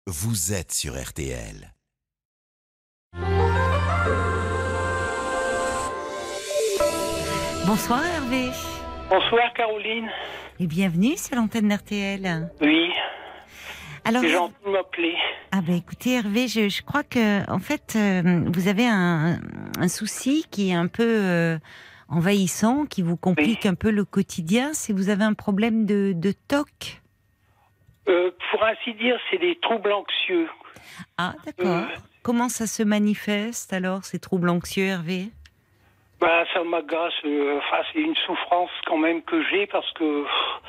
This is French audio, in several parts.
vous êtes sur RTL. Bonsoir Hervé. Bonsoir Caroline. Et bienvenue sur l'antenne d'RTL. Oui, Alors, c'est gentil de m'appeler. Écoutez Hervé, je crois que en fait vous avez un souci qui est un peu envahissant, qui vous complique un peu le quotidien. Si vous avez un problème de TOC. Pour ainsi dire, c'est des troubles anxieux. Ah d'accord. Comment ça se manifeste alors, ces troubles anxieux, Hervé? Ça m'agace. C'est une souffrance quand même que j'ai parce que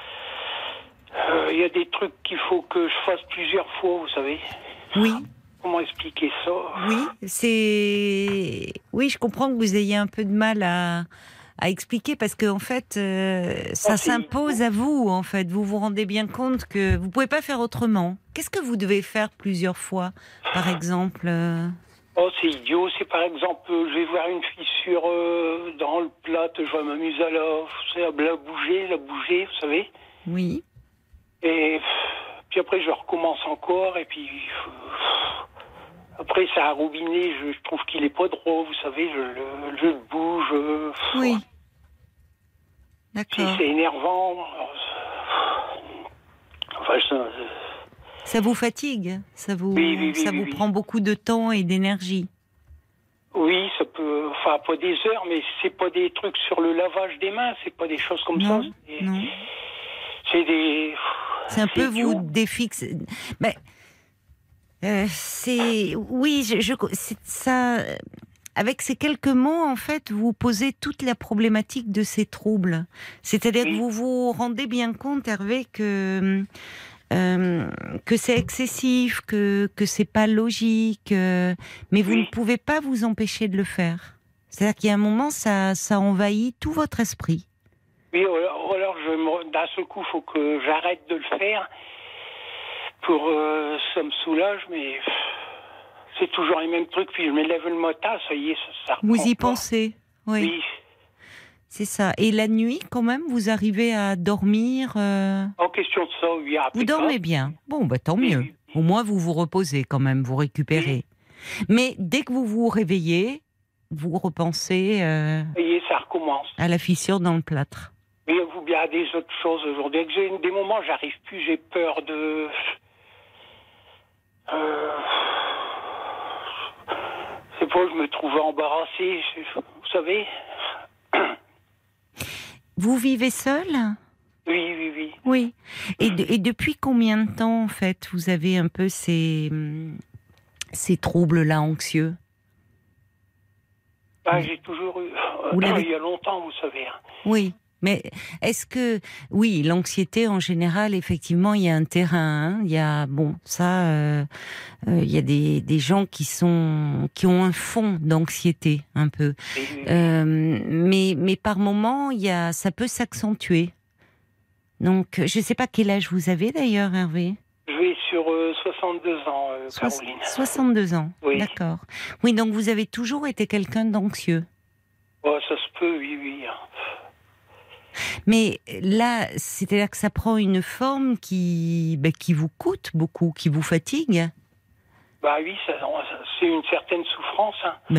il y a des trucs qu'il faut que je fasse plusieurs fois, vous savez. Oui. Comment expliquer ça? Oui, je comprends que vous ayez un peu de mal à expliquer parce que en fait, ça s'impose à vous. En fait, vous vous rendez bien compte que vous pouvez pas faire autrement. Qu'est-ce que vous devez faire plusieurs fois, par exemple? C'est idiot. C'est par exemple, je vais voir une fissure dans le plat, je vais m'amuser à la bouger, vous savez. Oui. Et puis après, je recommence encore, et puis après, ça a roubiné, je trouve qu'il est pas droit, vous savez, je le bouge. Oui. Puis D'accord. c'est énervant. Ça vous fatigue? Ça vous Oui. prend beaucoup de temps et d'énergie? Oui, ça peut. Pas des heures, mais c'est pas des trucs sur le lavage des mains, c'est pas des choses comme ça. Non. C'est des. C'est un peu idiot. vous défixer. Mais oui, c'est ça. Avec ces quelques mots, en fait, vous posez toute la problématique de ces troubles. C'est-à-dire que vous vous rendez bien compte, Hervé, que c'est excessif, que c'est pas logique, mais vous ne pouvez pas vous empêcher de le faire. C'est-à-dire qu'il y a un moment, ça envahit tout votre esprit. Oui, alors d'un seul coup, il faut que j'arrête de le faire. Ça me soulage, mais c'est toujours les mêmes trucs. Puis je me lève le matin, ça y est, ça reprend. Vous y pensez, oui. C'est ça. Et la nuit, quand même, vous arrivez à dormir En question de ça, oui. Vous dormez bien. Bon, tant mieux. Oui. Au moins, vous vous reposez quand même, vous récupérez. Oui. Mais dès que vous vous réveillez, vous repensez ça y est, ça recommence. À la fissure dans le plâtre. Mais il y a des autres choses aujourd'hui. J'ai des moments, j'arrive plus, j'ai peur de... C'est pas que je me trouve embarrassé, vous savez. Vous vivez seul ? Oui. Oui. Et depuis combien de temps, en fait, vous avez un peu ces troubles-là anxieux ? J'ai toujours eu... il y a longtemps, vous savez. Oui. Mais est-ce que... Oui, l'anxiété, en général, effectivement, il y a un terrain. Il y a... il y a des gens qui ont un fond d'anxiété, un peu. Mais par moments, ça peut s'accentuer. Donc, je ne sais pas quel âge vous avez, d'ailleurs, Hervé ? Je vais sur 62 ans, Caroline. 62 ans, oui. D'accord. Oui, donc vous avez toujours été quelqu'un d'anxieux. Ça se peut, oui. Mais là, c'est-à-dire que ça prend une forme qui vous coûte beaucoup, qui vous fatigue. Oui, c'est une certaine souffrance.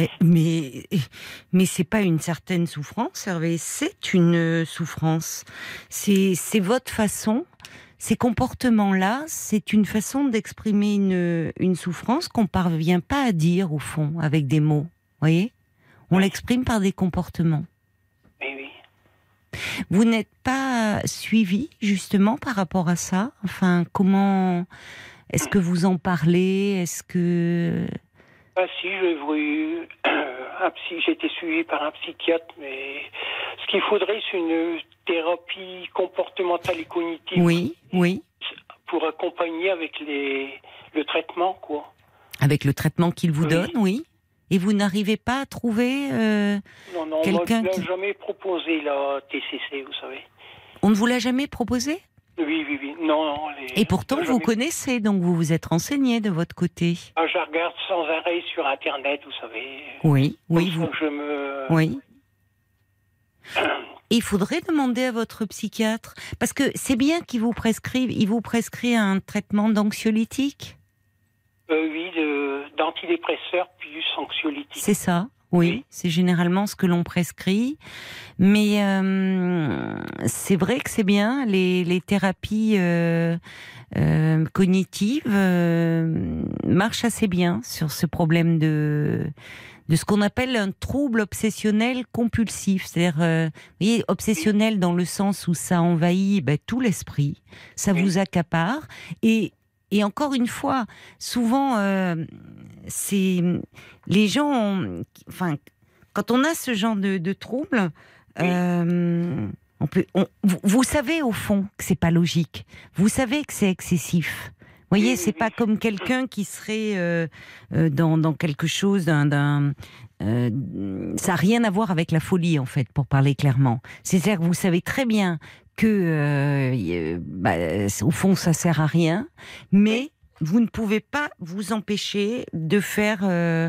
Mais c'est pas une certaine souffrance, Hervé, c'est une souffrance. C'est votre façon, ces comportements-là, c'est une façon d'exprimer une souffrance qu'on parvient pas à dire, au fond, avec des mots. Vous voyez ? On l'exprime par des comportements. Oui. Vous n'êtes pas suivi, justement, par rapport à ça ? Enfin, comment... Est-ce que vous en parlez ? Est-ce que... Si, j'ai été suivi par un psychiatre, mais ce qu'il faudrait, c'est une thérapie comportementale et cognitive. Oui. Pour accompagner avec le traitement, quoi. Avec le traitement qu'il vous donne, oui. Et vous n'arrivez pas à trouver Non, quelqu'un on ne l'a jamais proposé, la TCC, vous savez. On ne vous l'a jamais proposé ? Oui. Non. Et pourtant, vous connaissez, donc vous vous êtes renseigné de votre côté. Je regarde sans arrêt sur Internet, vous savez. Oui. Oui. Il faudrait demander à votre psychiatre, parce que c'est bien qu'il vous prescrive, il vous prescrit un traitement d'anxiolytique. Oui, d'antidépresseurs plus anxiolytiques. C'est ça. Oui, c'est généralement ce que l'on prescrit. Mais c'est vrai que c'est bien, les thérapies cognitives marchent assez bien sur ce problème de ce qu'on appelle un trouble obsessionnel compulsif. C'est-à-dire, vous voyez, obsessionnel dans le sens où ça envahit tout l'esprit, ça vous accapare. Et encore une fois, souvent, c'est les gens, quand on a ce genre de trouble, vous savez au fond que c'est pas logique. Vous savez que c'est excessif. Vous voyez, c'est pas comme quelqu'un qui serait dans quelque chose ça n'a rien à voir avec la folie, en fait, pour parler clairement. C'est-à-dire que vous savez très bien que, au fond, ça sert à rien, mais vous ne pouvez pas vous empêcher de faire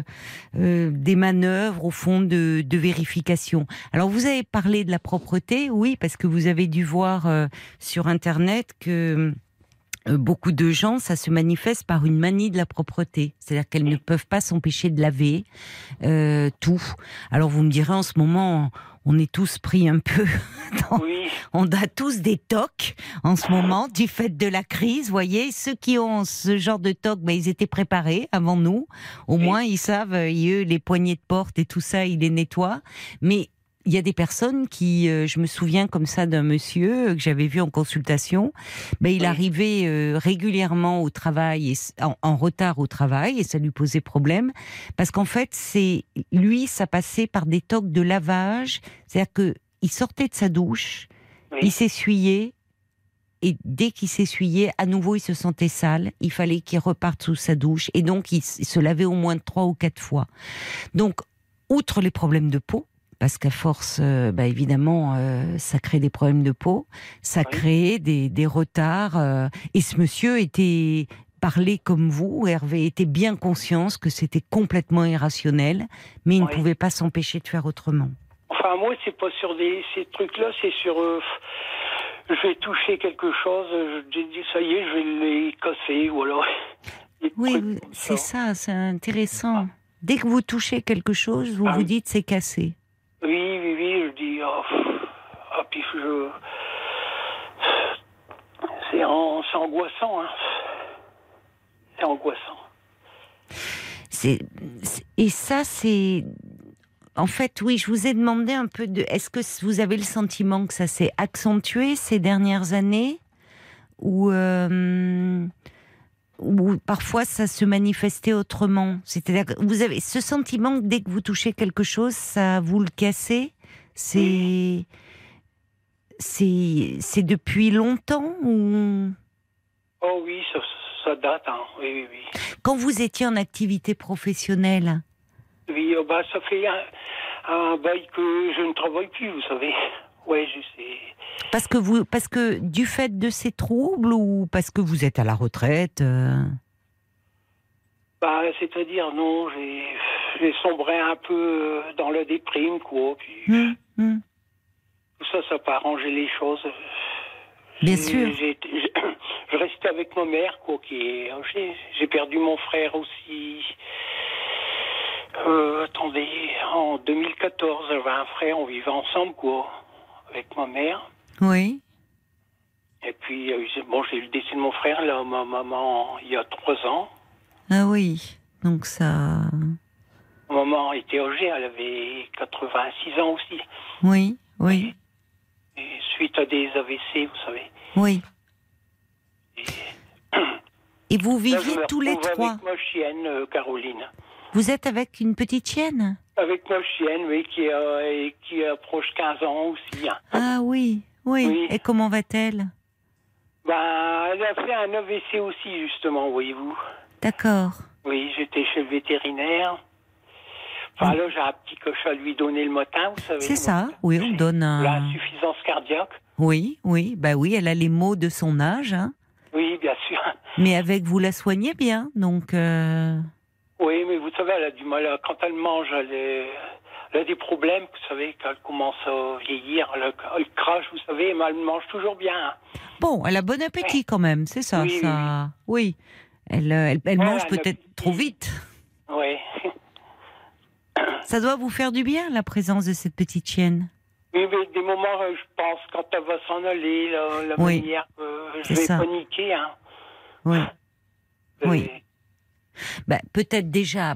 des manœuvres, au fond, de vérification. Alors, vous avez parlé de la propreté, oui, parce que vous avez dû voir sur Internet que beaucoup de gens, ça se manifeste par une manie de la propreté. C'est-à-dire qu'elles ne peuvent pas s'empêcher de laver tout. Alors, vous me direz, en ce moment, on est tous pris un peu on a tous des tocs en ce moment du fait de la crise, voyez. Ceux qui ont ce genre de tocs, ils étaient préparés avant nous. Au moins, ils savent, eux, les poignées de porte et tout ça, ils les nettoient. Mais il y a des personnes qui, je me souviens comme ça d'un monsieur que j'avais vu en consultation, il arrivait régulièrement au travail, en retard au travail, et ça lui posait problème, parce qu'en fait, ça passait par des tocs de lavage, c'est-à-dire qu'il sortait de sa douche, il s'essuyait, et dès qu'il s'essuyait, à nouveau, il se sentait sale, il fallait qu'il reparte sous sa douche, et donc il se lavait au moins 3 ou 4 fois. Donc, outre les problèmes de peau, parce qu'à force, évidemment, ça crée des problèmes de peau, ça crée des retards. Et ce monsieur parlait comme vous, Hervé était bien conscient que c'était complètement irrationnel, mais il ne pouvait pas s'empêcher de faire autrement. Enfin, moi, c'est pas sur ces trucs-là, c'est sur... je vais toucher quelque chose, j'ai dit, ça y est, je vais les casser, ou alors... Oui, c'est ça, c'est intéressant. Dès que vous touchez quelque chose, vous vous dites, c'est cassé. Oui, je dis, puis c'est angoissant, hein. C'est angoissant. Et ça, c'est... En fait, oui, je vous ai demandé un peu de... Est-ce que vous avez le sentiment que ça s'est accentué ces dernières années ou parfois ça se manifestait autrement? C'est-à-dire que vous avez ce sentiment que dès que vous touchez quelque chose, ça vous le cassez? C'est depuis longtemps ou... Oh oui, ça date, hein. Oui. Quand vous étiez en activité professionnelle? Oui, ça fait un bail que je ne travaille plus, vous savez. Ouais, je sais. Parce que du fait de ces troubles ou parce que vous êtes à la retraite c'est-à-dire, non, j'ai sombré un peu dans la déprime, quoi. Puis tout ça n'a pas arrangé les choses. Bien sûr. Je restais avec ma mère, quoi. J'ai perdu mon frère aussi. Attendez, en 2014, j'avais un frère, on vivait ensemble, quoi, avec ma mère. Oui. Et puis, j'ai eu le décès de mon frère, là, ma maman, il y a 3 ans. Ah oui, donc ça... Ma maman était âgée, elle avait 86 ans aussi. Oui. Et suite à des AVC, vous savez. Oui. Et vous viviez tous les 3 avec ma chienne, Caroline. Vous êtes avec une petite chienne? Avec ma chienne, oui, qui approche 15 ans aussi. Hein. Ah oui. Et comment va-t-elle? Elle a fait un AVC aussi, justement, voyez-vous. D'accord. Oui, j'étais chez le vétérinaire. Enfin, là, j'ai un petit coche à lui donner le matin, vous savez. C'est ça, oui, on donne un... L'insuffisance cardiaque. Oui, elle a les maux de son âge. Hein. Oui, bien sûr. Mais avec vous la soignez bien, donc... Oui, mais vous savez, elle a du mal, quand elle mange, elle a des problèmes, vous savez, quand elle commence à vieillir, elle crache, vous savez, mais elle mange toujours bien. Bon, elle a bon appétit quand même, c'est ça. Oui. Oui. Elle mange Voilà, peut-être trop vite. Oui. Ça doit vous faire du bien, la présence de cette petite chienne. Oui, mais des moments, je pense, quand elle va s'en aller, la Oui, manière, je c'est vais ça. paniquer. Hein. Oui. Et- Oui. Peut-être déjà,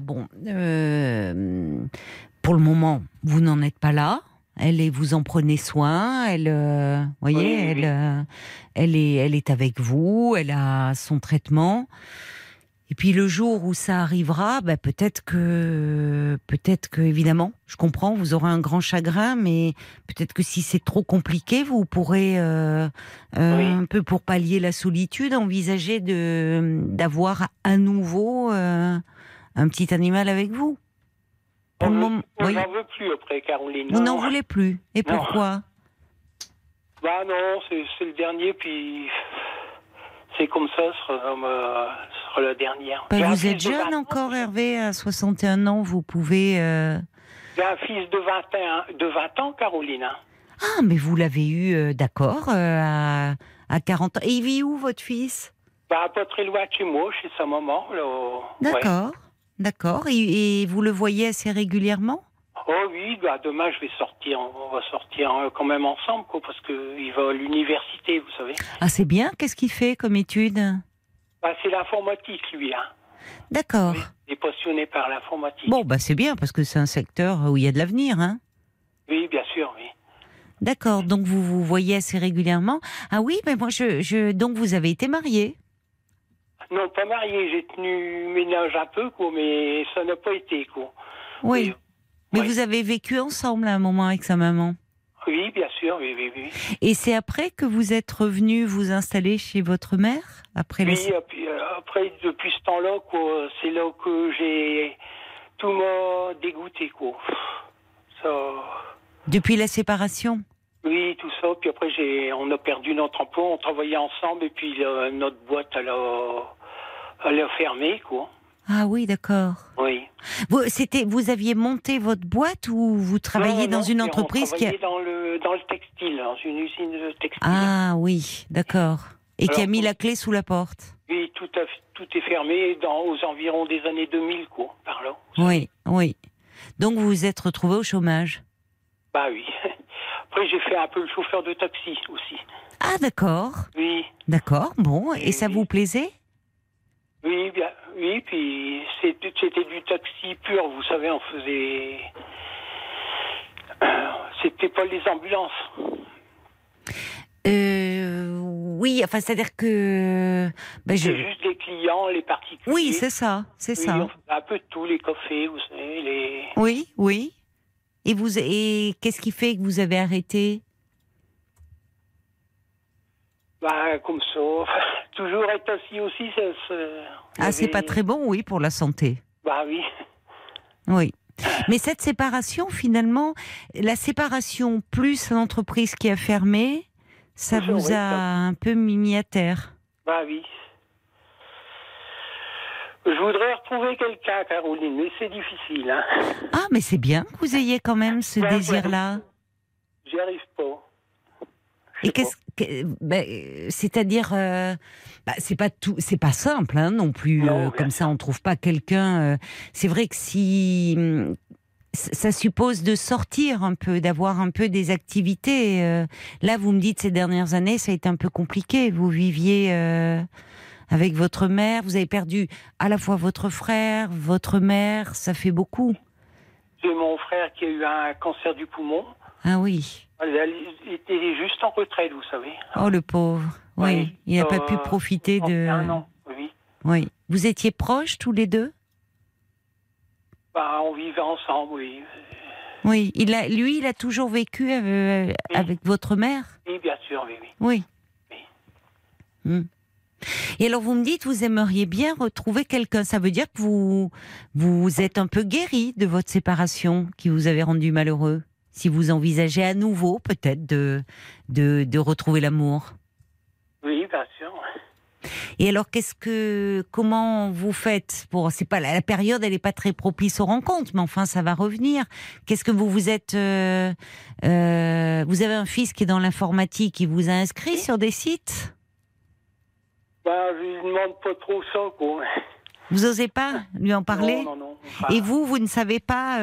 pour le moment, vous n'en êtes pas là. Vous en prenez soin. Voyez, Oui. elle est avec vous. Elle a son traitement. Et puis le jour où ça arrivera, peut-être que évidemment, je comprends, vous aurez un grand chagrin, mais peut-être que si c'est trop compliqué, vous pourrez un peu pour pallier la solitude, envisager d'avoir à nouveau un petit animal avec vous. Pour le moment, on oui. n'en veut plus après, Caroline. Vous n'en Non. voulez plus. Et Non. pourquoi ? Non, c'est le dernier, puis c'est comme ça, ce sera la dernière. J'ai un Vous fils êtes de 20 jeune ans. encore, Hervé, à 61 ans, vous pouvez... J'ai un fils de 20 ans, Caroline. Hein. Ah, mais vous l'avez eu, d'accord, à 40 ans. Et il vit où, votre fils ? Pas très loin de chez moi, chez sa maman. Là. D'accord, d'accord. Et vous le voyez assez régulièrement ? Oh oui, demain je vais sortir. On va sortir quand même ensemble, quoi, parce qu'il va à l'université, vous savez. Ah, c'est bien. Qu'est-ce qu'il fait comme étude ? C'est l'informatique, lui. Hein. D'accord. Oui, il est passionné par l'informatique. Bon, c'est bien, parce que c'est un secteur où il y a de l'avenir, hein ? Oui, bien sûr, oui. D'accord, donc vous vous voyez assez régulièrement. Ah oui, mais moi, donc vous avez été marié ? Non, pas marié. J'ai tenu ménage un peu, quoi, mais ça n'a pas été, quoi. Oui. Mais oui. vous avez vécu ensemble à un moment avec sa maman ? Oui, bien sûr, oui. Et c'est après que vous êtes revenu vous installer chez votre mère ? Après après, depuis ce temps-là, quoi, c'est là que tout m'a dégoûté, quoi. Ça... Depuis la séparation ? Oui, tout ça. Puis après, on a perdu notre emploi, on travaillait ensemble, et puis notre boîte, elle a fermé, quoi. Ah oui, d'accord. Oui. Vous aviez monté votre boîte ou vous travailliez dans une entreprise on travaillait dans le textile, dans une usine de textile. Ah oui, d'accord. Et qui a mis la clé sous la porte. Oui, tout est fermé aux environs des années 2000, quoi, par là. Oui. Donc vous vous êtes retrouvé au chômage. Oui. Après, j'ai fait un peu le chauffeur de taxi aussi. Ah d'accord. Oui. D'accord, bon. Et ça vous plaisait ? Oui, bien. Oui, puis c'était du taxi pur, vous savez, on faisait... C'était pas les ambulances. Oui, enfin, c'est-à-dire que... C'est juste les clients, les particuliers. Oui, c'est ça. On faisait un peu de tout, les cafés, vous savez, Oui. Et qu'est-ce qui fait que vous avez arrêté ? Comme ça. Toujours être assis aussi, c'est pas très bon, oui, pour la santé. Oui. Oui. Mais cette séparation, finalement, la séparation plus l'entreprise qui a fermé, ça vous a un peu mis à terre. Oui. Je voudrais retrouver quelqu'un, Caroline, mais c'est difficile. Hein. Ah, mais c'est bien que vous ayez quand même ce désir-là. J'y arrive pas. Et c'est-à-dire, c'est pas simple non plus. Non, comme ça, on trouve pas quelqu'un. C'est vrai que si ça suppose de sortir un peu, d'avoir un peu des activités. Là, vous me dites ces dernières années, ça a été un peu compliqué. Vous viviez avec votre mère, vous avez perdu à la fois votre frère, votre mère, ça fait beaucoup. J'ai mon frère qui a eu un cancer du poumon. Ah oui. Il était juste en retraite, vous savez. Oh, le pauvre. Oui, il n'a pas pu profiter de... Un an, oui. Oui. Vous étiez proches tous les deux ? On vivait ensemble, oui. Oui, il a toujours vécu avec votre mère ? Oui, bien sûr, oui. Oui. Et alors, vous me dites, vous aimeriez bien retrouver quelqu'un. Ça veut dire que vous êtes un peu guéri de votre séparation qui vous avait rendu malheureux. Si vous envisagez à nouveau, peut-être, de retrouver l'amour. Oui, bien sûr. Et alors, comment vous faites c'est pas la période, elle n'est pas très propice aux rencontres, mais enfin, ça va revenir. Qu'est-ce que vous êtes vous avez un fils qui est dans l'informatique, qui vous a inscrit sur des sites ? Je lui demande pas trop ça, quoi. Vous osez pas lui en parler? Non. Et vous ne savez pas...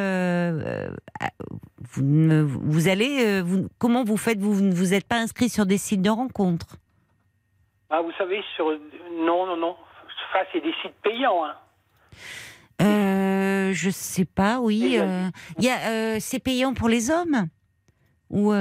vous allez... comment vous faites? Vous ne vous êtes pas inscrit sur des sites de rencontres? Vous savez, Non. Enfin, c'est des sites payants, hein. Je sais pas, oui. C'est payant pour les hommes? Ou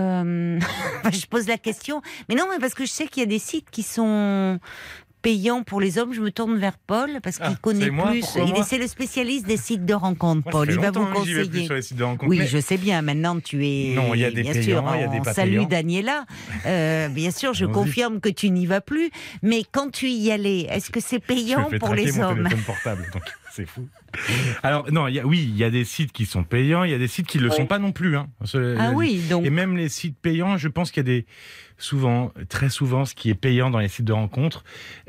je pose la question. Mais non, mais parce que je sais qu'il y a des sites qui sont payants pour les hommes. Je me tourne vers Paul parce qu'il connaît plus. C'est le spécialiste des sites de rencontres, Paul. Il va vous conseiller. J'y vais plus sur les sites de rencontres, oui, je sais bien. Maintenant, tu es. Non, il y a des payants, il y a des pas Salut payants. Daniela. Bien sûr, je confirme que tu n'y vas plus. Mais quand tu y allais, est-ce que c'est payant pour les hommes? Mon téléphone portable, donc c'est fou. Alors non, il y a des sites qui sont payants, il y a des sites qui ne le sont pas non plus. Hein. Donc. Et même les sites payants, je pense qu'il y a très souvent, ce qui est payant dans les sites de rencontres.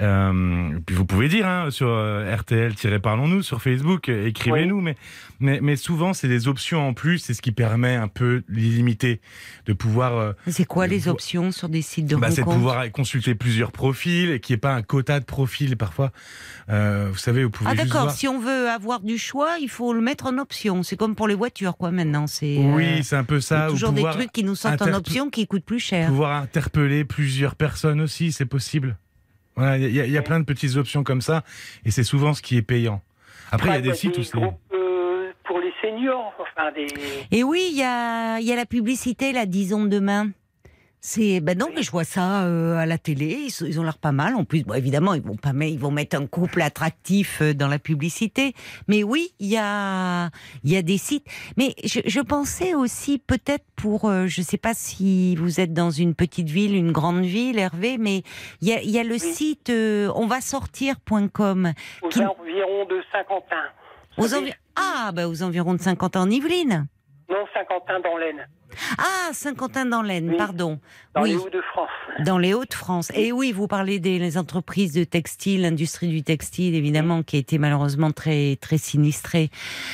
Puis vous pouvez dire sur RTL-Parlons-nous sur Facebook, écrivez-nous, mais souvent c'est des options en plus, c'est ce qui permet un peu l'illimité de pouvoir. C'est quoi les options sur des sites de rencontres? C'est de pouvoir consulter plusieurs profils et qu'il n'y ait pas un quota de profils parfois. Vous savez, vous pouvez juste d'accord. voir. Si on veut avoir du choix, il faut le mettre en option. C'est comme pour les voitures, quoi. Maintenant, oui, c'est un peu ça. Il y a toujours des trucs qui nous sortent en option qui coûtent plus cher. Pouvoir interpeller plusieurs personnes aussi, c'est possible. Voilà, il y a plein de petites options comme ça, et c'est souvent ce qui est payant. Après, il y a des sites où c'est groupes pour les seniors, Et oui, il y a la publicité, là, disons demain. Non, mais je vois ça à la télé, ils ont l'air pas mal. En plus, évidemment, ils vont mettre un couple attractif dans la publicité. Mais oui, il y a des sites. Mais je pensais aussi peut-être pour, je sais pas si vous êtes dans une petite ville, une grande ville, Hervé, mais il y a le site onvasortir.com. Aux environs de Saint-Quentin. Aux environs de Saint-Quentin en Yvelines. Non, Saint-Quentin dans l'Aisne. Saint-Quentin dans l'Aisne, pardon. Dans les Hauts-de-France. Dans les Hauts-de-France. Et oui, vous parlez des entreprises de textile, l'industrie du textile, évidemment, qui a été malheureusement très, très sinistrée.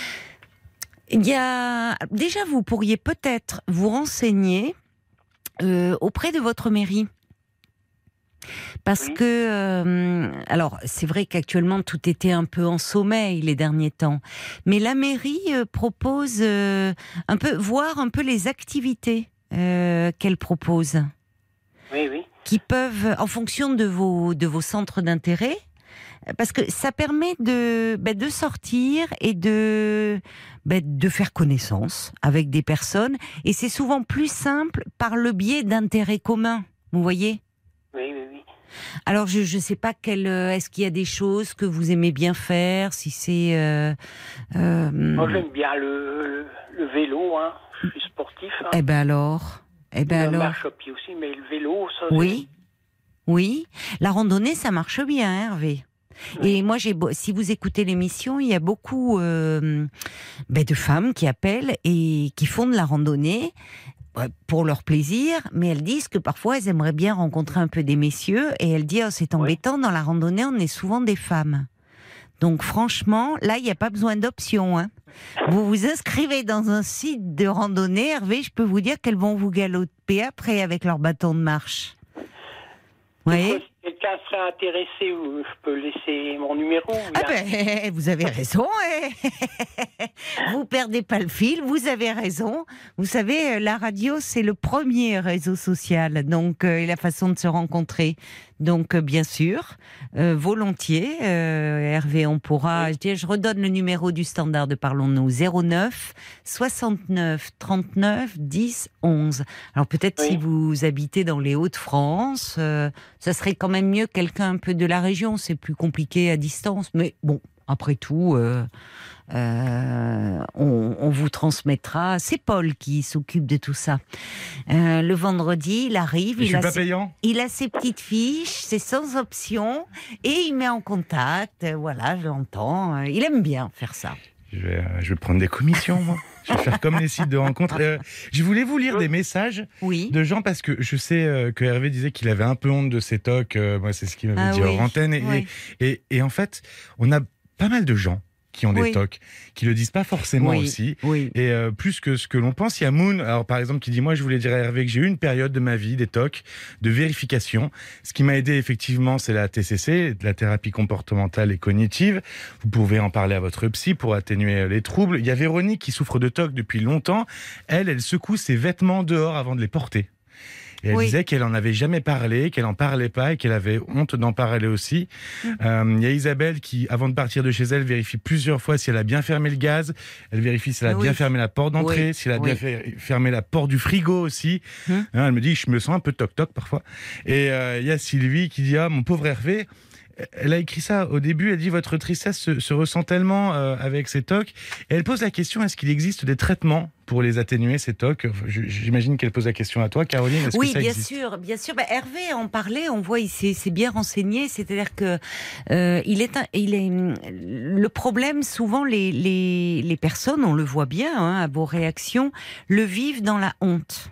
Déjà, vous pourriez peut-être vous renseigner auprès de votre mairie. Parce que, alors, c'est vrai qu'actuellement, tout était un peu en sommeil les derniers temps. Mais la mairie propose voir un peu les activités qu'elle propose. Oui. Qui peuvent, en fonction de vos centres d'intérêt, parce que ça permet de sortir et de faire connaissance avec des personnes. Et c'est souvent plus simple par le biais d'intérêts communs. Vous voyez ? Oui. Alors, je ne sais pas est-ce qu'il y a des choses que vous aimez bien faire, si c'est... Moi, j'aime bien le vélo, hein. Je suis sportif. Hein. Eh ben alors. La marche à pied aussi, mais le vélo, ça... Oui. La randonnée, ça marche bien, Hervé. Oui. Et moi, si vous écoutez l'émission, il y a beaucoup de femmes qui appellent et qui font de la randonnée pour leur plaisir, mais elles disent que parfois elles aimeraient bien rencontrer un peu des messieurs, et elles disent c'est embêtant, dans la randonnée on est souvent des femmes. Donc franchement, là il n'y a pas besoin d'option. Hein. Vous vous inscrivez dans un site de randonnée, Hervé, je peux vous dire qu'elles vont vous galoper après avec leur bâton de marche. Vous voyez ? Si quelqu'un serait intéressé, je peux laisser mon numéro. Vous avez raison. Vous perdez pas le fil, vous avez raison. Vous savez, la radio, c'est le premier réseau social, donc et la façon de se rencontrer. Donc, bien sûr, volontiers, Hervé, on pourra... Je redonne le numéro du standard de Parlons-nous, 09 69 39 10 11. Alors, peut-être si vous habitez dans les Hauts-de-France, ça serait quand même mieux quelqu'un un peu de la région. C'est plus compliqué à distance, mais bon, après tout... on vous transmettra. C'est Paul qui s'occupe de tout ça. Le vendredi, il arrive. Il a ses petites fiches, c'est sans option, et il met en contact. Voilà, je l'entends. Il aime bien faire ça. Je vais prendre des commissions, moi. Je vais faire comme les sites de rencontres. Je voulais vous lire des messages de gens, parce que je sais que Hervé disait qu'il avait un peu honte de ses tocs. Moi, c'est ce qu'il m'avait dit hors antenne. Et en fait, on a pas mal de gens qui ont des TOC, qui le disent pas forcément aussi. Oui. Et plus que ce que l'on pense, il y a Moon, alors par exemple, qui dit, moi je voulais dire à Hervé que j'ai eu une période de ma vie, des TOC, de vérification. Ce qui m'a aidé effectivement, c'est la TCC, la thérapie comportementale et cognitive. Vous pouvez en parler à votre psy pour atténuer les troubles. Il y a Véronique qui souffre de TOC depuis longtemps. Elle secoue ses vêtements dehors avant de les porter. Et elle disait qu'elle en avait jamais parlé, qu'elle en parlait pas et qu'elle avait honte d'en parler aussi. Il y a Isabelle qui, avant de partir de chez elle, vérifie plusieurs fois si elle a bien fermé le gaz. Elle vérifie si elle a bien fermé la porte d'entrée, si elle a bien fermé la porte du frigo aussi. Elle me dit, je me sens un peu toc-toc parfois. Et il y a Sylvie qui dit, mon pauvre Hervé, elle a écrit ça au début, elle dit votre tristesse se ressent tellement avec ces TOC. Et elle pose la question, est-ce qu'il existe des traitements pour les atténuer, ces TOC? J'imagine qu'elle pose la question à toi, Caroline. Est-ce que ça existe? Bien sûr. Hervé en parlait, on voit, il s'est bien renseigné. C'est-à-dire que le problème, souvent, les personnes, on le voit bien, à vos réactions, le vivent dans la honte.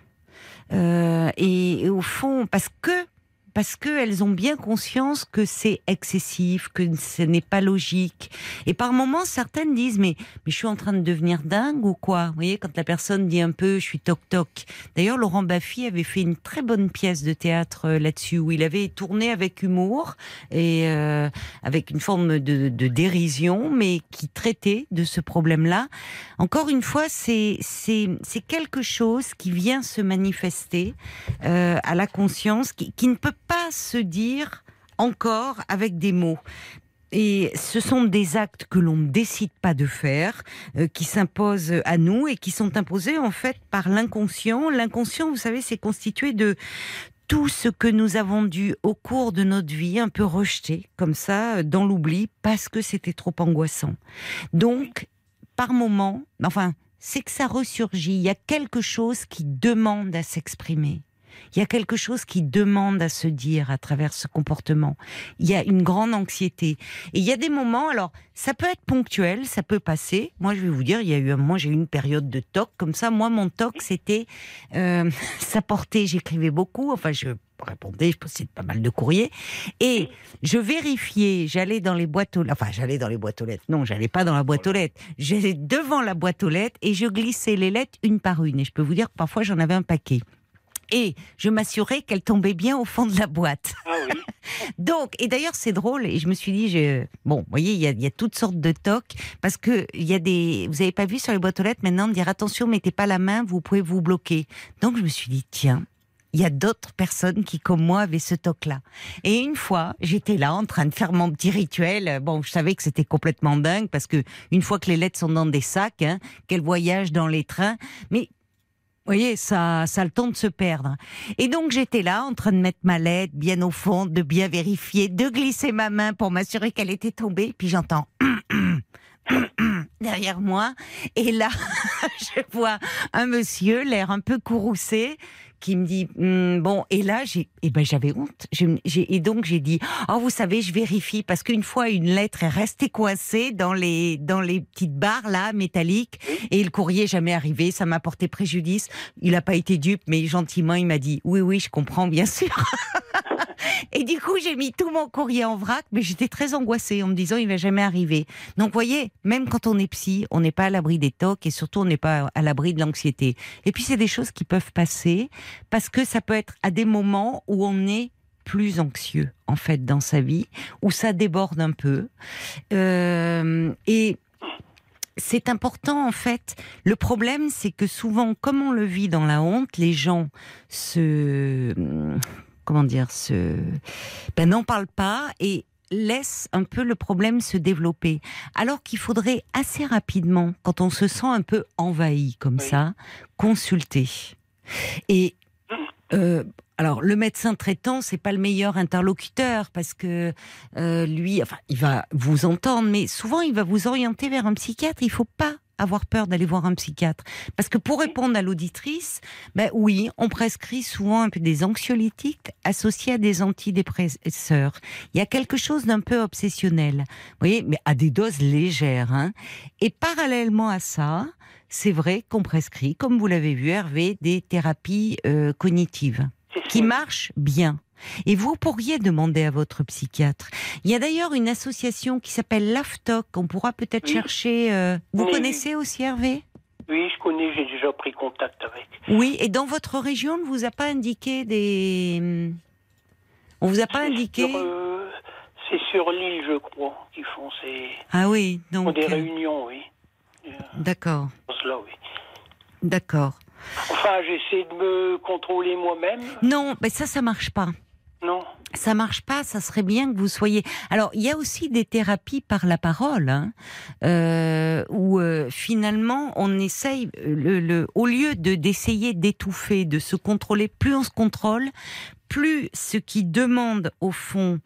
Et au fond, parce qu'elles ont bien conscience que c'est excessif, que ce n'est pas logique. Et par moments, certaines disent, mais je suis en train de devenir dingue ou quoi? Vous voyez, quand la personne dit un peu, je suis toc-toc. D'ailleurs, Laurent Baffy avait fait une très bonne pièce de théâtre là-dessus, où il avait tourné avec humour et avec une forme de dérision, mais qui traitait de ce problème-là. Encore une fois, c'est quelque chose qui vient se manifester à la conscience, qui ne peut pas se dire encore avec des mots. Et ce sont des actes que l'on ne décide pas de faire, qui s'imposent à nous et qui sont imposés en fait par l'inconscient. L'inconscient, vous savez, c'est constitué de tout ce que nous avons dû au cours de notre vie un peu rejeter comme ça dans l'oubli parce que c'était trop angoissant. Donc, par moment, c'est que ça ressurgit. Il y a quelque chose qui demande à s'exprimer. Il y a quelque chose qui demande à se dire à travers ce comportement. Il y a une grande anxiété. Et il y a des moments, alors, ça peut être ponctuel, ça peut passer. Moi, je vais vous dire, il y a eu un moment, j'ai eu une période de TOC comme ça. Moi, mon TOC, c'était, ça portait, j'écrivais beaucoup, je répondais, je postais pas mal de courriers. Et je vérifiais, j'allais dans les boîtes aux lettres. Non, j'allais pas dans la boîte aux lettres. J'allais devant la boîte aux lettres et je glissais les lettres une par une. Et je peux vous dire que parfois, j'en avais un paquet. Et je m'assurais qu'elle tombait bien au fond de la boîte. Ah oui. Donc, et d'ailleurs c'est drôle, et je me suis dit, vous voyez, il y a toutes sortes de TOC, parce que vous avez pas vu sur les boîtes aux lettres maintenant de dire attention, mettez pas la main, vous pouvez vous bloquer. Donc je me suis dit, tiens, il y a d'autres personnes qui, comme moi, avaient ce TOC-là. Et une fois, j'étais là en train de faire mon petit rituel. Bon, je savais que c'était complètement dingue, parce que une fois que les lettres sont dans des sacs, qu'elles voyagent dans les trains, mais vous voyez, ça a le temps de se perdre. Et donc, j'étais là, en train de mettre ma lettre bien au fond, de bien vérifier, de glisser ma main pour m'assurer qu'elle était tombée. Puis j'entends derrière moi. Et là, je vois un monsieur, l'air un peu courroucé, qui me dit bon, et là j'avais honte, et donc j'ai dit vous savez, je vérifie parce qu'une fois une lettre est restée coincée dans les petites barres là métalliques et le courrier n'est jamais arrivé, ça m'a porté préjudice. Il n'a pas été dupe, mais gentiment il m'a dit oui je comprends bien sûr. Et du coup j'ai mis tout mon courrier en vrac, mais j'étais très angoissée en me disant il va jamais arriver. Donc vous voyez, même quand on est psy, on n'est pas à l'abri des TOC et surtout on n'est pas à l'abri de l'anxiété. Et puis c'est des choses qui peuvent passer parce que ça peut être à des moments où on est plus anxieux en fait dans sa vie, où ça déborde un peu et c'est important en fait. Le problème c'est que souvent, comme on le vit dans la honte, les gens n'en parlent pas et laissent un peu le problème se développer. Alors qu'il faudrait assez rapidement, quand on se sent un peu envahi comme ça, consulter. Et alors, le médecin traitant, c'est pas le meilleur interlocuteur parce que lui, il va vous entendre, mais souvent il va vous orienter vers un psychiatre. Il faut pas avoir peur d'aller voir un psychiatre. Parce que pour répondre à l'auditrice, oui, on prescrit souvent un peu des anxiolytiques associés à des antidépresseurs. Il y a quelque chose d'un peu obsessionnel. Vous voyez, mais à des doses légères, Et parallèlement à ça, c'est vrai qu'on prescrit, comme vous l'avez vu Hervé, des thérapies cognitives qui marchent bien. Et vous pourriez demander à votre psychiatre. Il y a d'ailleurs une association qui s'appelle l'AFTOC. On pourra peut-être chercher... Vous connaissez aussi Hervé ? Oui, je connais, j'ai déjà pris contact avec. Oui, et dans votre région, on ne vous a pas indiqué des... On vous a pas indiqué... C'est sur l'île, je crois, qu'ils font ces... Ah oui, donc... des réunions, oui. D'accord. Là, oui. D'accord. Enfin, j'essaie de me contrôler moi-même. Non, mais ça marche pas. Non. Ça marche pas, ça serait bien que vous soyez... Alors, il y a aussi des thérapies par la parole, où finalement, on essaye, au lieu d'essayer d'étouffer, de se contrôler, plus on se contrôle, plus ce qui demande, au fond,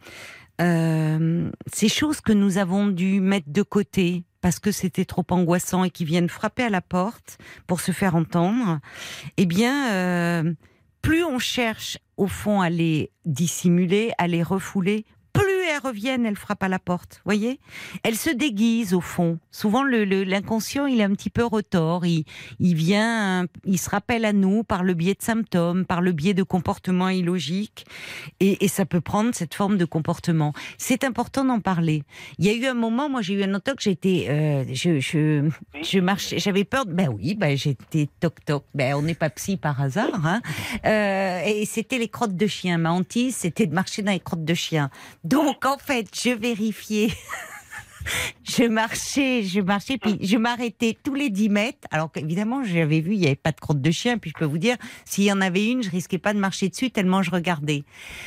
ces choses que nous avons dû mettre de côté, parce que c'était trop angoissant et qui viennent frapper à la porte pour se faire entendre, eh bien... plus on cherche, au fond, à les dissimuler, à les refouler, plus elles reviennent, elles frappent à la porte, voyez ? Elles se déguisent, au fond. Souvent, l'inconscient, il est un petit peu retors. Il vient, il se rappelle à nous par le biais de symptômes, par le biais de comportements illogiques. Et ça peut prendre cette forme de comportement. C'est important d'en parler. Il y a eu un moment, moi, j'ai eu un auto que j'étais... je marchais, j'avais peur... j'étais toc-toc. On n'est pas psy par hasard. Hein. Et c'était les crottes de chien. Ma hantise, c'était de marcher dans les crottes de chien. Donc, en fait, je vérifiais. Je marchais, puis je m'arrêtais tous les 10 mètres. Alors qu'évidemment, j'avais vu, il n'y avait pas de crotte de chien. Puis je peux vous dire, s'il y en avait une, je risquais pas de marcher dessus tellement je regardais.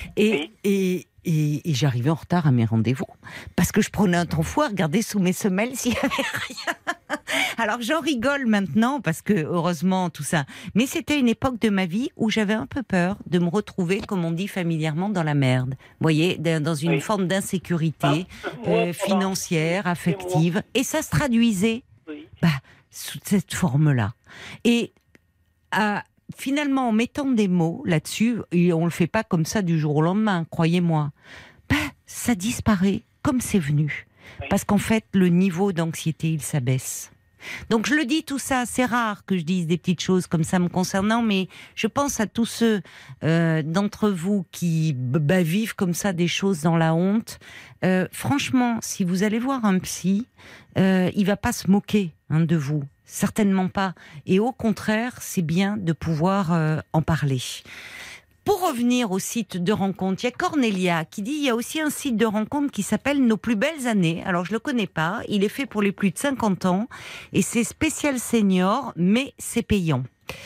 Et j'arrivais en retard à mes rendez-vous. Parce que je prenais un temps fou à regarder sous mes semelles s'il n'y avait rien. Alors j'en rigole maintenant parce que heureusement tout ça. Mais c'était une époque de ma vie où j'avais un peu peur de me retrouver, comme on dit familièrement, dans la merde. Vous voyez, dans une forme d'insécurité financière, affective. Et ça se traduisait sous cette forme-là. Et finalement, en mettant des mots là-dessus, et on le fait pas comme ça du jour au lendemain, croyez-moi, ça disparaît comme c'est venu. Parce qu'en fait, le niveau d'anxiété, il s'abaisse. Donc je le dis tout ça, c'est rare que je dise des petites choses comme ça me concernant, mais je pense à tous ceux d'entre vous qui vivent comme ça des choses dans la honte. Franchement, si vous allez voir un psy, il va pas se moquer de vous. Certainement pas. Et au contraire, c'est bien de pouvoir en parler. Pour revenir au site de rencontre, il y a Cornelia qui dit il y a aussi un site de rencontre qui s'appelle Nos plus belles années. Alors je le connais pas, il est fait pour les plus de 50 ans et c'est spécial senior, mais c'est payant,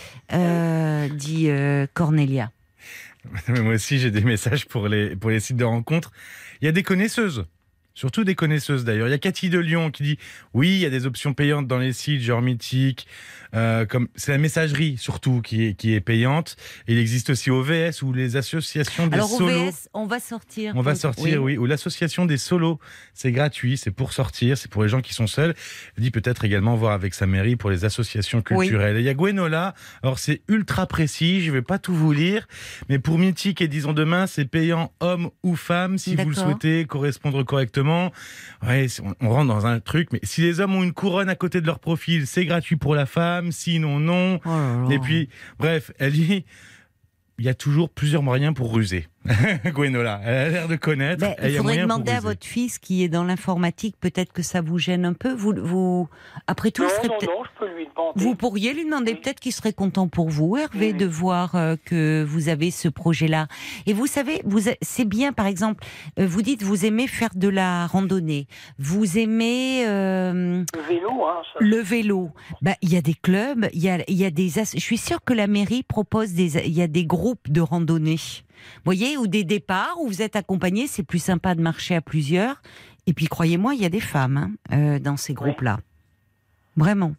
dit Cornelia. Moi aussi j'ai des messages pour les sites de rencontre. Il y a des connaisseuses. Surtout des connaisseuses d'ailleurs. Il y a Cathy de Lyon qui dit oui, il y a des options payantes dans les sites genre Mythique, comme c'est la messagerie surtout qui est payante. Et il existe aussi OVS ou les associations des solos. Alors OVS, on va sortir. On va sortir, oui. Ou l'association des solos, c'est gratuit, c'est pour sortir, c'est pour les gens qui sont seuls. Elle dit peut-être également voir avec sa mairie pour les associations culturelles. Oui. Et il y a Gwenola, alors c'est ultra précis, je vais pas tout vous lire, mais pour Mythique et Disons Demain, c'est payant homme ou femme si vous le souhaitez correspondre correctement. Ouais, on rentre dans un truc, mais si les hommes ont une couronne à côté de leur profil, c'est gratuit pour la femme, sinon non. Oh là là. Et puis, bref, elle dit, il y a toujours plusieurs moyens pour ruser. Gwenola, elle a l'air de connaître. Il faudrait demander à votre fils qui est dans l'informatique, peut-être que ça vous gêne un peu. Vous après tout, non, je peux lui demander. Vous pourriez lui demander, peut-être qu'il serait content pour vous, Hervé, de voir que vous avez ce projet-là. Et vous savez, c'est bien, par exemple, vous dites vous aimez faire de la randonnée, vous aimez le vélo, ça. Le vélo. Il y a des clubs, il y a des. Je suis sûre que la mairie propose il y a des groupes de randonnée. Vous voyez, ou des départs où vous êtes accompagnés, c'est plus sympa de marcher à plusieurs. Et puis, croyez-moi, il y a des femmes dans ces groupes-là. Vraiment.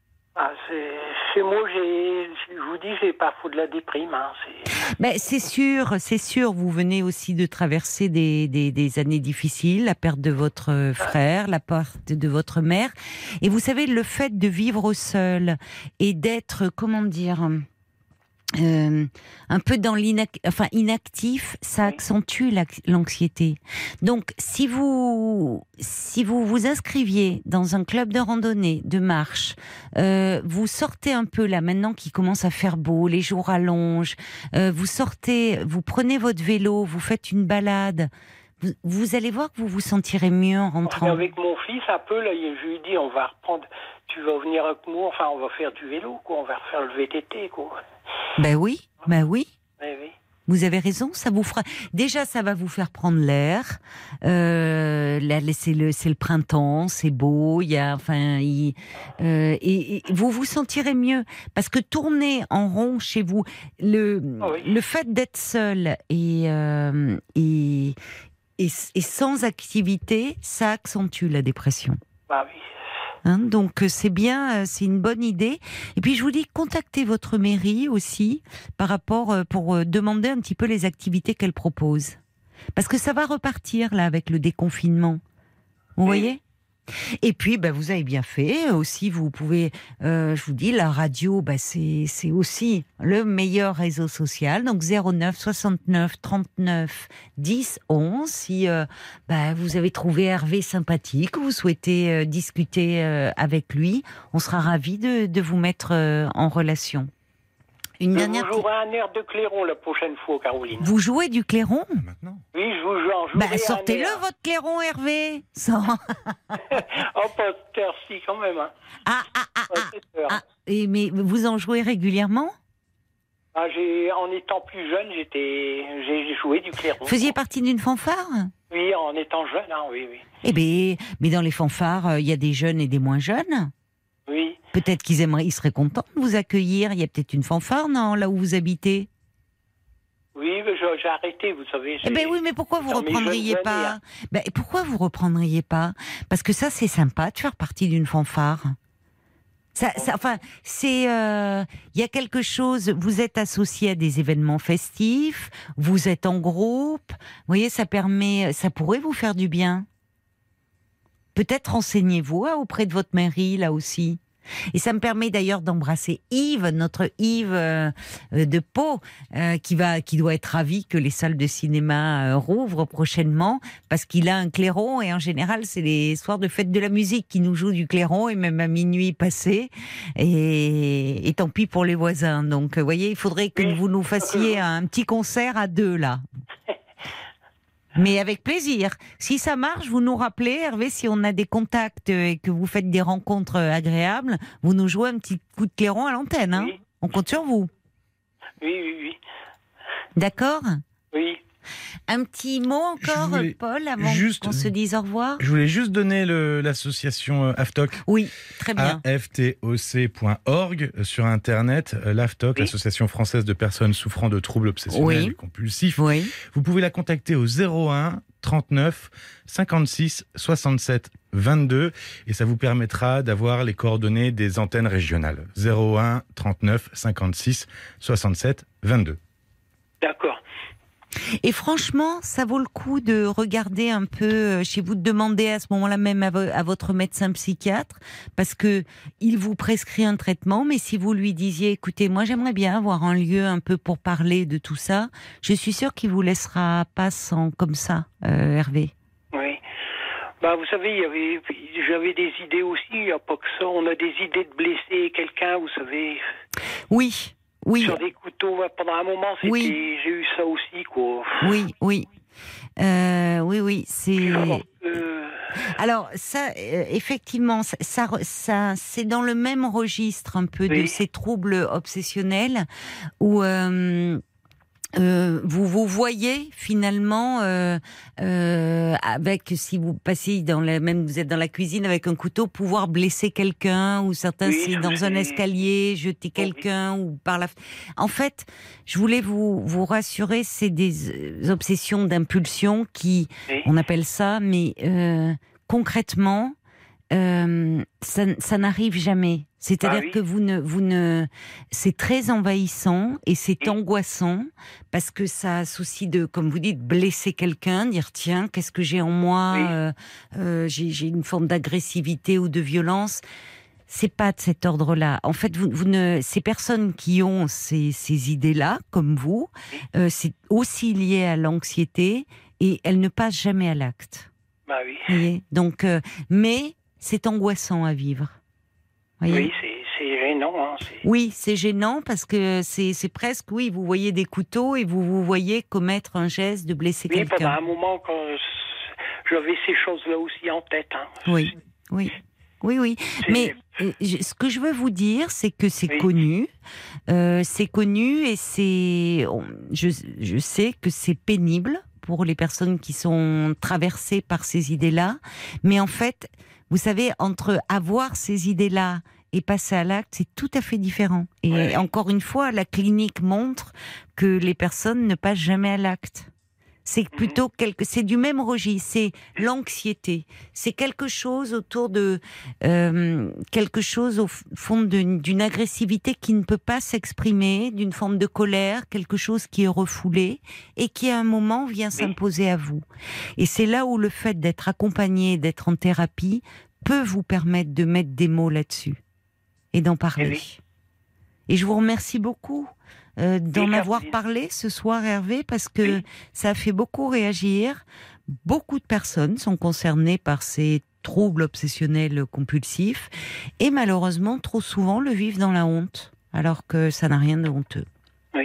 Chez moi, je vous dis, j'ai pas fou de la déprime. C'est sûr. Vous venez aussi de traverser des années difficiles, la perte de votre frère, la perte de votre mère. Et vous savez, le fait de vivre seul et d'être, comment dire... un peu dans inactif, ça accentue l'anxiété. Donc, si vous vous inscriviez dans un club de randonnée, de marche, vous sortez un peu là maintenant qu'il commence à faire beau, les jours allongent, vous sortez, vous prenez votre vélo, vous faites une balade. Vous allez voir que vous vous sentirez mieux en rentrant. Avec mon fils, un peu, là, je lui dis, on va reprendre, tu vas venir avec nous, enfin, on va faire du vélo, quoi, on va refaire le VTT, quoi. Ben oui. Oui, oui. Vous avez raison, ça vous fera. Déjà, ça va vous faire prendre l'air. Là, c'est le printemps, c'est beau. Et vous vous sentirez mieux parce que tourner en rond chez vous, le fait d'être seul et sans activité, ça accentue la dépression. Bah oui. Donc c'est bien, c'est une bonne idée. Et puis je vous dis, contactez votre mairie aussi par rapport pour demander un petit peu les activités qu'elle propose, parce que ça va repartir là avec le déconfinement. Vous voyez ? Et puis, vous avez bien fait. Aussi, vous pouvez, je vous dis, la radio, c'est aussi le meilleur réseau social. Donc, 09 69 39 10 11. Si vous avez trouvé Hervé sympathique, vous souhaitez discuter avec lui, on sera ravis de vous mettre en relation. Vous jouerez un air de clairon la prochaine fois, Caroline. Vous jouez du clairon ? Maintenant. Oui, je vous joue. Sortez-le, votre clairon, Hervé. Oh, pas si, quand même. Hein. Mais vous en jouez régulièrement ? En étant plus jeune, j'ai joué du clairon. Vous faisiez partie d'une fanfare ? Oui, en étant jeune, oui. Mais dans les fanfares, il y a des jeunes et des moins jeunes. Oui. Peut-être ils seraient contents de vous accueillir. Il y a peut-être une fanfare, non, là où vous habitez ? Oui, mais j'ai arrêté, vous savez. Oui, mais pourquoi vous reprendriez pas ? Pourquoi vous reprendriez pas ? Parce que ça, c'est sympa de faire partie d'une fanfare. Il y a quelque chose. Vous êtes associé à des événements festifs. Vous êtes en groupe. Vous voyez, ça pourrait vous faire du bien. Peut-être renseignez-vous auprès de votre mairie, là aussi. Et ça me permet d'ailleurs d'embrasser Yves, notre Yves de Pau, qui doit être ravi que les salles de cinéma rouvrent prochainement, parce qu'il a un clairon, et en général, c'est les soirs de fête de la musique qui nous jouent du clairon, et même à minuit passé, et tant pis pour les voisins. Donc, vous voyez, il faudrait que vous nous fassiez un petit concert à deux, là. Mais avec plaisir. Si ça marche, vous nous rappelez, Hervé, si on a des contacts et que vous faites des rencontres agréables, vous nous jouez un petit coup de clairon à l'antenne. Hein. Oui. On compte sur vous. Oui. D'accord ? Oui. Un petit mot encore, Paul, avant qu'on se dise au revoir. Je voulais juste donner l'association AFTOC. Oui, très bien. aftoc.org sur Internet. L'AFTOC, l'Association française de personnes souffrant de troubles obsessionnels et compulsifs. Oui. Vous pouvez la contacter au 01 39 56 67 22 et ça vous permettra d'avoir les coordonnées des antennes régionales. 01 39 56 67 22. D'accord. Et franchement, ça vaut le coup de regarder un peu chez vous, de demander à ce moment-là même à votre médecin psychiatre, parce que il vous prescrit un traitement, mais si vous lui disiez, écoutez, moi j'aimerais bien avoir un lieu un peu pour parler de tout ça, je suis sûre qu'il vous laissera pas sans comme ça, Hervé. Oui. Vous savez, j'avais des idées aussi, il n'y a pas que ça, on a des idées de blesser quelqu'un, vous savez. Oui. Sur des couteaux, pendant un moment, j'ai eu ça aussi, quoi. Oui, c'est... Alors, ça, effectivement, ça, c'est dans le même registre un peu de ces troubles obsessionnels où... vous voyez finalement avec, si vous passez vous êtes dans la cuisine avec un couteau, pouvoir blesser quelqu'un, ou certains c'est dans un escalier, jeter quelqu'un ou par la. En fait, je voulais vous rassurer, c'est des obsessions d'impulsion qui, on appelle ça, mais concrètement, ça n'arrive jamais. C'est-à-dire que vous ne, c'est très envahissant et c'est angoissant parce que ça associe comme vous dites, blesser quelqu'un, dire tiens, qu'est-ce que j'ai en moi, j'ai une forme d'agressivité ou de violence. c'est pas de cet ordre-là. En fait, ces personnes qui ont ces idées-là, comme vous, c'est aussi lié à l'anxiété et elles ne passent jamais à l'acte. Bah oui. Vous voyez ? Donc, mais c'est angoissant à vivre. Voyez ? Oui, c'est gênant. Hein, oui, c'est gênant parce que c'est presque, oui, vous voyez des couteaux et vous voyez commettre un geste de blesser quelqu'un. Oui, pendant un moment, quand j'avais ces choses-là aussi en tête. Hein. Oui. Mais ce que je veux vous dire, c'est que c'est connu. C'est connu et je sais que c'est pénible pour les personnes qui sont traversées par ces idées-là. Mais en fait, vous savez, entre avoir ces idées-là et passer à l'acte, c'est tout à fait différent. Et encore une fois, la clinique montre que les personnes ne passent jamais à l'acte. C'est plutôt c'est du même registre, c'est l'anxiété. C'est quelque chose autour de quelque chose au fond d'une agressivité qui ne peut pas s'exprimer, d'une forme de colère, quelque chose qui est refoulé et qui à un moment vient s'imposer à vous. Et c'est là où le fait d'être accompagné, d'être en thérapie peut vous permettre de mettre des mots là-dessus et d'en parler. Et je vous remercie beaucoup d'en avoir parlé ce soir, Hervé, parce que ça a fait beaucoup réagir. Beaucoup de personnes sont concernées par ces troubles obsessionnels compulsifs et malheureusement, trop souvent, le vivent dans la honte, alors que ça n'a rien de honteux. Oui.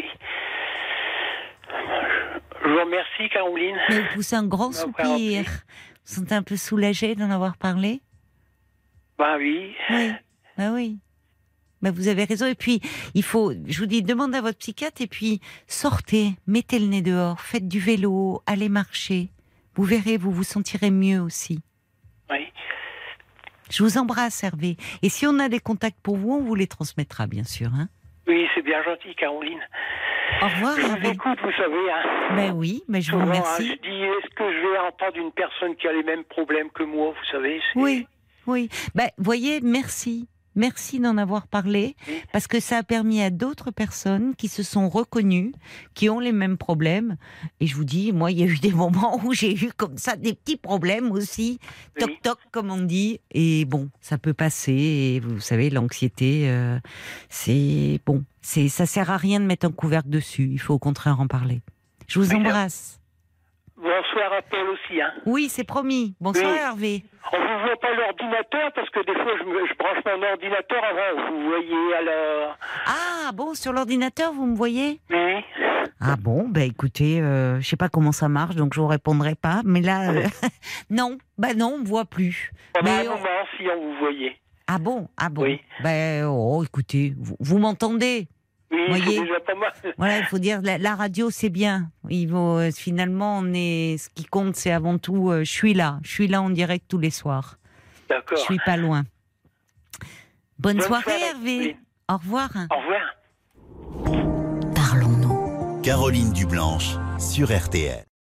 Je vous remercie, Caroline. Mais vous poussez un grand soupir. Vous vous sentez un peu soulagée d'en avoir parlé ? Bah oui. Oui, bah oui. Bah vous avez raison. Et puis, je vous dis, demandez à votre psychiatre et puis sortez, mettez le nez dehors, faites du vélo, allez marcher. Vous verrez, vous vous sentirez mieux aussi. Oui. Je vous embrasse, Hervé. Et si on a des contacts pour vous, on vous les transmettra, bien sûr. Hein. Oui, c'est bien gentil, Caroline. Au revoir, je Hervé. vous écoute, vous savez. Hein. Ben oui, mais je vous remercie. Je dis, est-ce que je vais entendre une personne qui a les mêmes problèmes que moi, vous savez Oui. Ben, voyez, merci. Merci d'en avoir parlé, parce que ça a permis à d'autres personnes qui se sont reconnues, qui ont les mêmes problèmes. Et je vous dis, moi, il y a eu des moments où j'ai eu comme ça des petits problèmes aussi, toc-toc, comme on dit. Et bon, ça peut passer. Et vous savez, l'anxiété, c'est bon. Ça sert à rien de mettre un couvercle dessus. Il faut au contraire en parler. Je vous embrasse. Bonsoir à Paul aussi. Hein. Oui, c'est promis. Bonsoir, Hervé. On ne vous voit pas l'ordinateur parce que des fois je branche mon ordinateur avant. Vous voyez alors. Ah bon, sur l'ordinateur vous me voyez ? Oui. Ah bon, bah écoutez, je sais pas comment ça marche, donc je vous répondrai pas. Mais là, non, on me voit plus. Pendant un moment, si on vous voyait. Ah bon. Oui. Écoutez, vous m'entendez ? Oui, voyez, c'est déjà pas mal. Voilà, il faut dire, la radio c'est bien. Finalement, ce qui compte, c'est avant tout, je suis là en direct tous les soirs. D'accord. Je suis pas loin. Bonne soirée, Hervé. Oui. Au revoir. Au revoir. Caroline Dublanche sur RTL.